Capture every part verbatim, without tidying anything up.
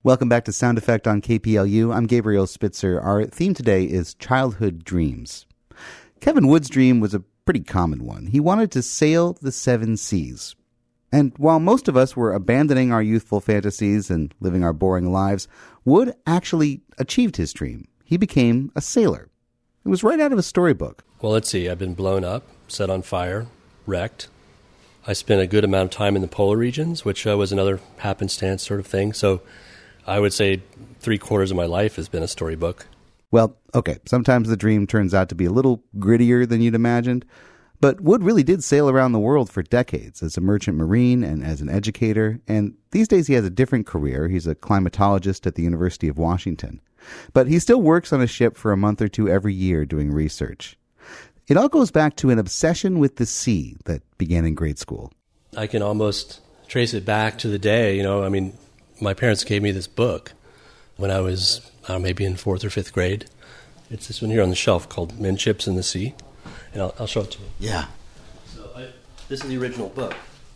Welcome back to Sound Effect on K P L U. I'm Gabriel Spitzer. Our theme today is childhood dreams. Kevin Wood's dream was a pretty common one. He wanted to sail the seven seas. And while most of us were abandoning our youthful fantasies and living our boring lives, Wood actually achieved his dream. He became a sailor. It was right out of a storybook. Well, let's see. I've been blown up, set on fire, wrecked. I spent a good amount of time in the polar regions, which uh, was another happenstance sort of thing. So I would say three quarters of my life has been a storybook. Well, okay, sometimes the dream turns out to be a little grittier than you'd imagined. But Wood really did sail around the world for decades as a merchant marine and as an educator. And these days he has a different career. He's a climatologist at the University of Washington. But he still works on a ship for a month or two every year doing research. It all goes back to an obsession with the sea that began in grade school. I can almost trace it back to the day, you know, I mean, my parents gave me this book when I was uh, maybe in fourth or fifth grade. It's this one here on the shelf called Midships in the Sea. And I'll, I'll show it to you. Yeah. So I, this is the original book.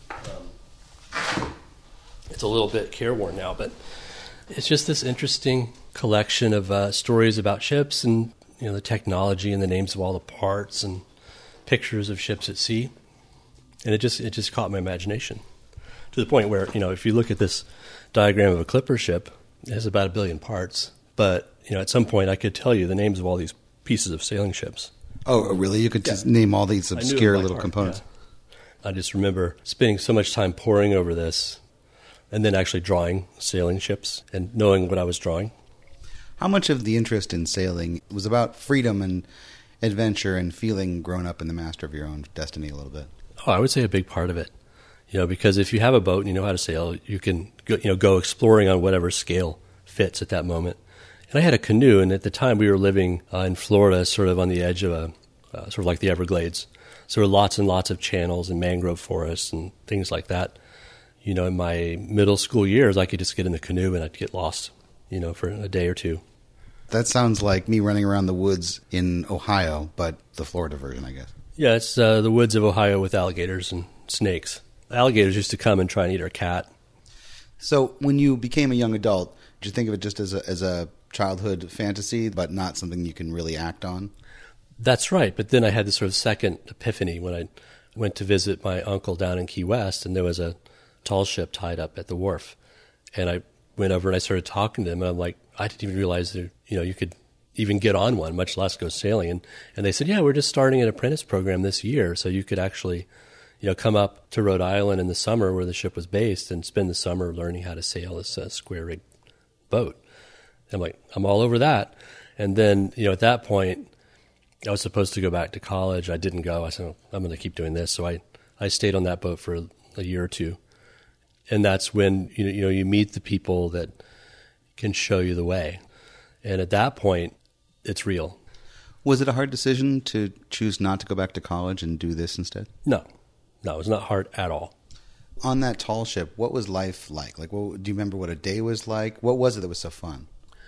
Um, it's a little bit careworn now, but it's just this interesting collection of uh, stories about ships and, you know, the technology and the names of all the parts and pictures of ships at sea. And it just it just caught my imagination to the point where, you know, if you look at this diagram of a clipper ship, it has about a billion parts. But, you know, at some point I could tell you the names of all these pieces of sailing ships. Oh, really? You could yeah. just name all these obscure little heart, components. Yeah. I just remember spending so much time poring over this and then actually drawing sailing ships and knowing what I was drawing. How much of the interest in sailing was about freedom and adventure and feeling grown up and the master of your own destiny a little bit? Oh, I would say a big part of it. You know, because if you have a boat and you know how to sail, you can go, you know, go exploring on whatever scale fits at that moment. And I had a canoe, and at the time we were living uh, in Florida, sort of on the edge of a, uh, sort of like the Everglades. So there were lots and lots of channels and mangrove forests and things like that. You know, in my middle school years, I could just get in the canoe and I'd get lost, you know, for a day or two. That sounds like me running around the woods in Ohio, but the Florida version, I guess. Yeah, it's uh, the woods of Ohio with alligators and snakes. Alligators used to come and try and eat our cat. So when you became a young adult, did you think of it just as a, as a childhood fantasy, but not something you can really act on? That's right. But then I had this sort of second epiphany when I went to visit my uncle down in Key West, and there was a tall ship tied up at the wharf. And I went over and I started talking to them, and I'm like, I didn't even realize that, you know, you could even get on one, much less go sailing. And, and they said, yeah, we're just starting an apprentice program this year, so you could actually, you know, come up to Rhode Island in the summer where the ship was based and spend the summer learning how to sail this uh, square rig boat. I'm like, I'm all over that. And then, you know, at that point, I was supposed to go back to college. I didn't go. I said, oh, I'm going to keep doing this. So I, I stayed on that boat for a, a year or two. And that's when, you know, you know, you meet the people that can show you the way. And at that point, it's real. Was it a hard decision to choose not to go back to college and do this instead? No. No, it was not hard at all. On that tall ship, what was life like? Like, what, do you remember what a day was like? What was it that was so fun?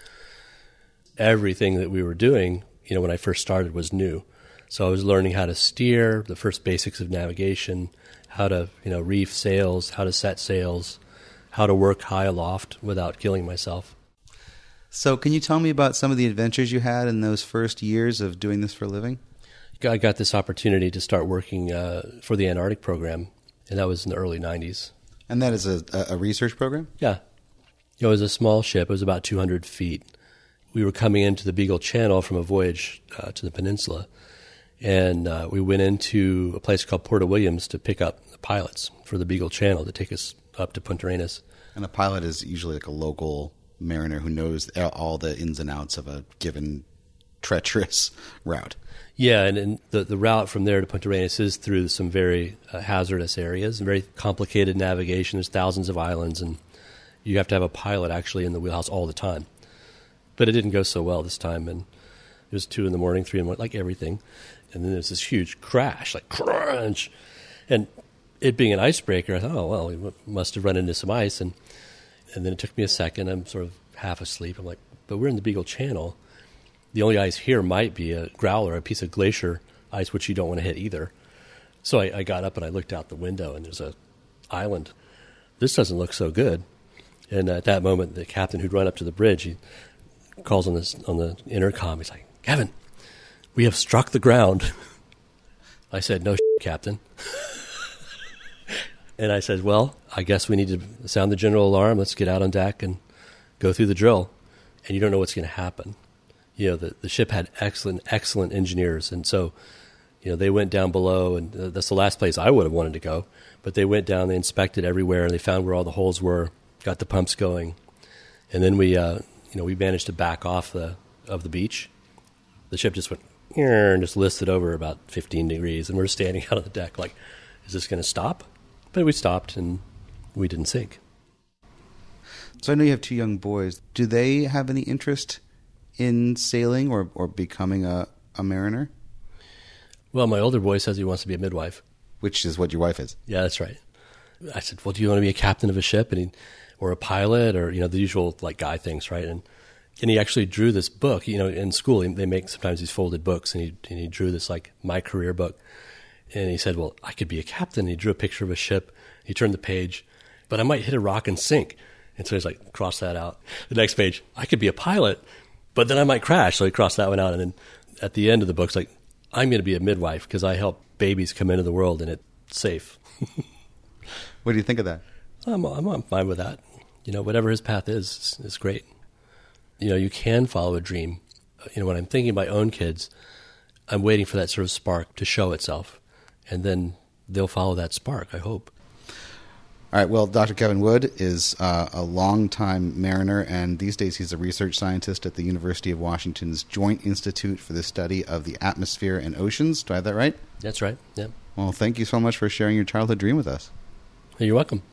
Everything that we were doing, you know, when I first started was new. So I was learning how to steer, the first basics of navigation, how to, you know, reef sails, how to set sails, how to work high aloft without killing myself. So can you tell me about some of the adventures you had in those first years of doing this for a living? I got this opportunity to start working uh, for the Antarctic program, and that was in the early nineties. And that is a, a research program? Yeah. It was a small ship. It was about two hundred feet. We were coming into the Beagle Channel from a voyage uh, to the peninsula, and uh, we went into a place called Port Williams to pick up the pilots for the Beagle Channel to take us up to Punta Arenas. And a pilot is usually like a local mariner who knows all the ins and outs of a given treacherous route. Yeah, and, and the, the route from there to Punta Arenas is through some very uh, hazardous areas and very complicated navigation. There's thousands of islands, and you have to have a pilot actually in the wheelhouse all the time. But it didn't go so well this time, and it was two in the morning, three in the morning, like everything. And then there's this huge crash, like crunch. And it being an icebreaker, I thought, oh, well, we must have run into some ice. And, and then it took me a second. I'm sort of half asleep. I'm like, but we're in the Beagle Channel. The only ice here might be a growler, a piece of glacier ice, which you don't want to hit either. So I, I got up and I looked out the window, and there's a island. This doesn't look so good. And at that moment, the captain who'd run up to the bridge, he calls on this on the intercom. He's like, "Kevin, we have struck the ground." I said, "No, shit, Captain." And I said, "Well, I guess we need to sound the general alarm. Let's get out on deck and go through the drill." And you don't know what's going to happen. You know, the, the ship had excellent, excellent engineers. And so, you know, they went down below, and that's the last place I would have wanted to go. But they went down, they inspected everywhere, and they found where all the holes were, got the pumps going. And then we, uh, you know, we managed to back off the of the beach. The ship just went, and just listed over about fifteen degrees. And we're standing out on the deck like, is this going to stop? But we stopped, and we didn't sink. So I know you have two young boys. Do they have any interest in sailing or, or becoming a, a mariner? Well, my older boy says he wants to be a midwife. Which is what your wife is. Yeah, that's right. I said, well, do you want to be a captain of a ship and he, or a pilot or, you know, the usual like guy things, right? And and he actually drew this book. You know, in school they make sometimes these folded books, and he and he drew this like my career book. And he said, well, I could be a captain. He drew a picture of a ship. He turned the page, but I might hit a rock and sink. And so he's like, cross that out. The next page, I could be a pilot, but then I might crash. So he crossed that one out. And then at the end of the book, it's like, I'm going to be a midwife because I help babies come into the world and it's safe. What do you think of that? I'm, I'm, I'm fine with that. You know, whatever his path is, is great. You know, you can follow a dream. You know, when I'm thinking of my own kids, I'm waiting for that sort of spark to show itself. And then they'll follow that spark, I hope. All right. Well, Doctor Kevin Wood is uh, a longtime mariner, and these days he's a research scientist at the University of Washington's Joint Institute for the Study of the Atmosphere and Oceans. Do I have that right? That's right, yeah. Well, thank you so much for sharing your childhood dream with us. You're welcome.